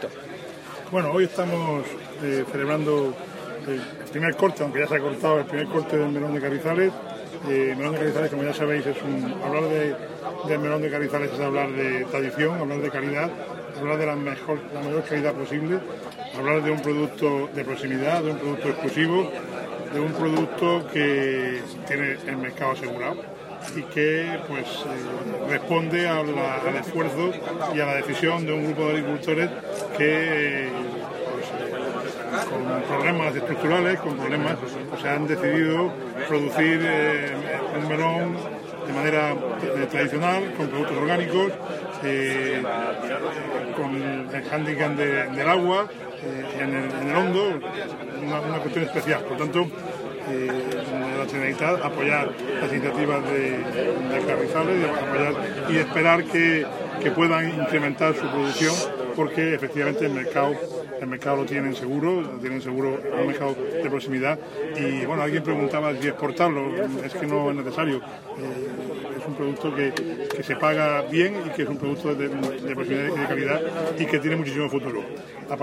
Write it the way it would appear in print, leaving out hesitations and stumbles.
Víctor. Bueno, hoy estamos celebrando el primer corte, aunque ya se ha cortado el primer corte del melón de Carrizales. Melón de Carrizales, como ya sabéis, hablar del melón de Carrizales es hablar de tradición, hablar de calidad, hablar de la mayor calidad posible, hablar de un producto de proximidad, de un producto exclusivo, de un producto que tiene el mercado asegurado y que responde al esfuerzo y a la decisión de un grupo de agricultores que con problemas estructurales, con problemas, han decidido producir un melón de manera tradicional, con productos orgánicos, con el hándicap del agua en el hondo, una cuestión especial. Por tanto, la Generalitat apoyar las iniciativas de Carrizales, apoyar y esperar que puedan incrementar su producción, porque efectivamente el mercado lo tienen seguro un mercado de proximidad. Y bueno, alguien preguntaba si exportarlo, es que no es necesario. Es un producto que se paga bien y que es un producto de proximidad y de calidad y que tiene muchísimo futuro.